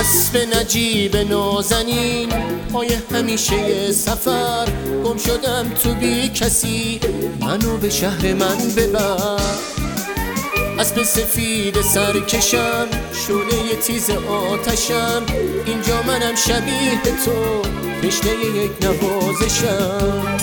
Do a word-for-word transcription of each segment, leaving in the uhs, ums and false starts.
اسب نجیب نازنین پای همیشه سفر، گم شدم تو بی کسی، منو به شهر من ببر. اسب سفید سرکشم، شعله تیز آتشم، اینجا منم شبیه تو، تشنه یک نوازشم.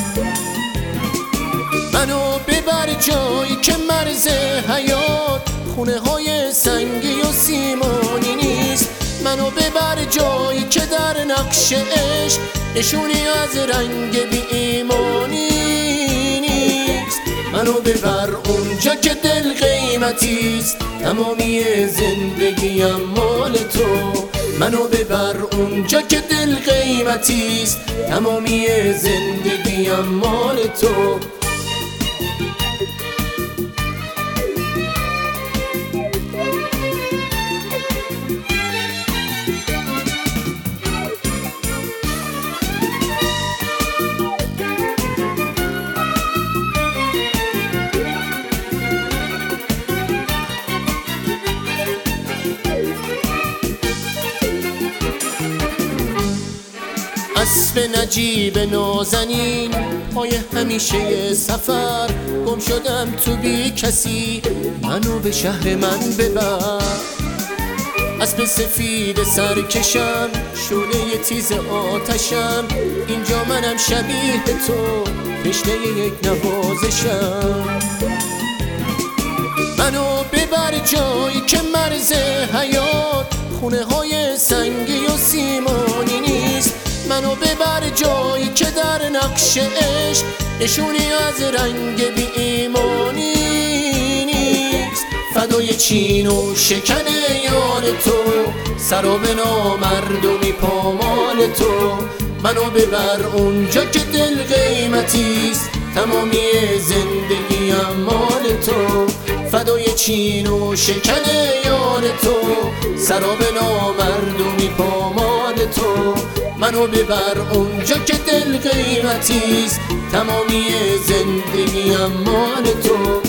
منو ببر جایی که مرز حیات، خونه های سنگی و سیمانی نیست. منو ببر جایی که در نقش عشق نشونی از رنگ بی ایمانی نیست. منو ببر اونجا که دل قیمتیست، تمامی زندگیم مال تو. منو ببر اونجا که دل قیمتیست، تمامی زندگیم مال تو. اسب نجیب نازنین پای همیشه سفر، گم شدم تو بی کسی، منو به شهر من ببر. اسب سفید سرکشم، شعله تیز آتشم، اینجا منم شبیه تو، تشنه یک نوازشم. منو ببر جایی که مرز حیات، خونه های سنگی و سیمانی نیست. منو ببر جایی که در نقش عشق نشونی از رنگ بی ایمانی نیست. فدای چین و شکن یار تو، سراب نامردمی پامال تو. منو ببر اونجا که دل قیمتیست، تمامی زندگیم مال تو. فدای چین و شکن یار تو، سراب نامردمی پامال تو. منو ببر اونجا که دل قیمتیست، تمامی زندگیم مال تو.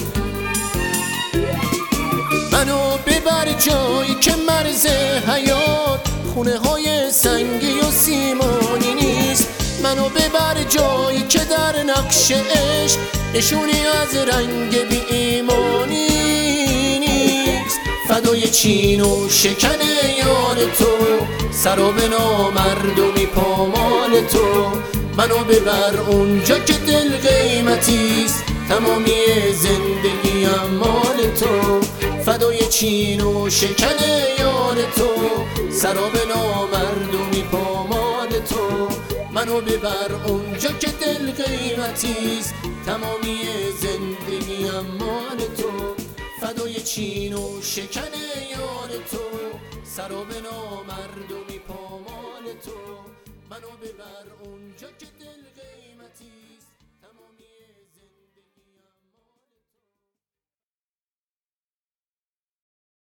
منو ببر جایی که مرز حیات، خونه های سنگی و سیمانی نیست. منو ببر جایی که در نقش عشق نشونی از رنگ بی ایمانی نیست. فدای چین و شکن یار تو، سراب نامردمی پامال تو. منو ببر اونجا که دل قیمتیست، تمامی زندگیم مال تو. فدای چین و شکن یار تو، سراب نامردمی پامال تو. منو ببر اونجا که دل قیمتیست، تمامی زندگیم مال تو. فدای چین و شکن یار تو، سراب نامردمی پامال تو. منو ببر اونجا که دل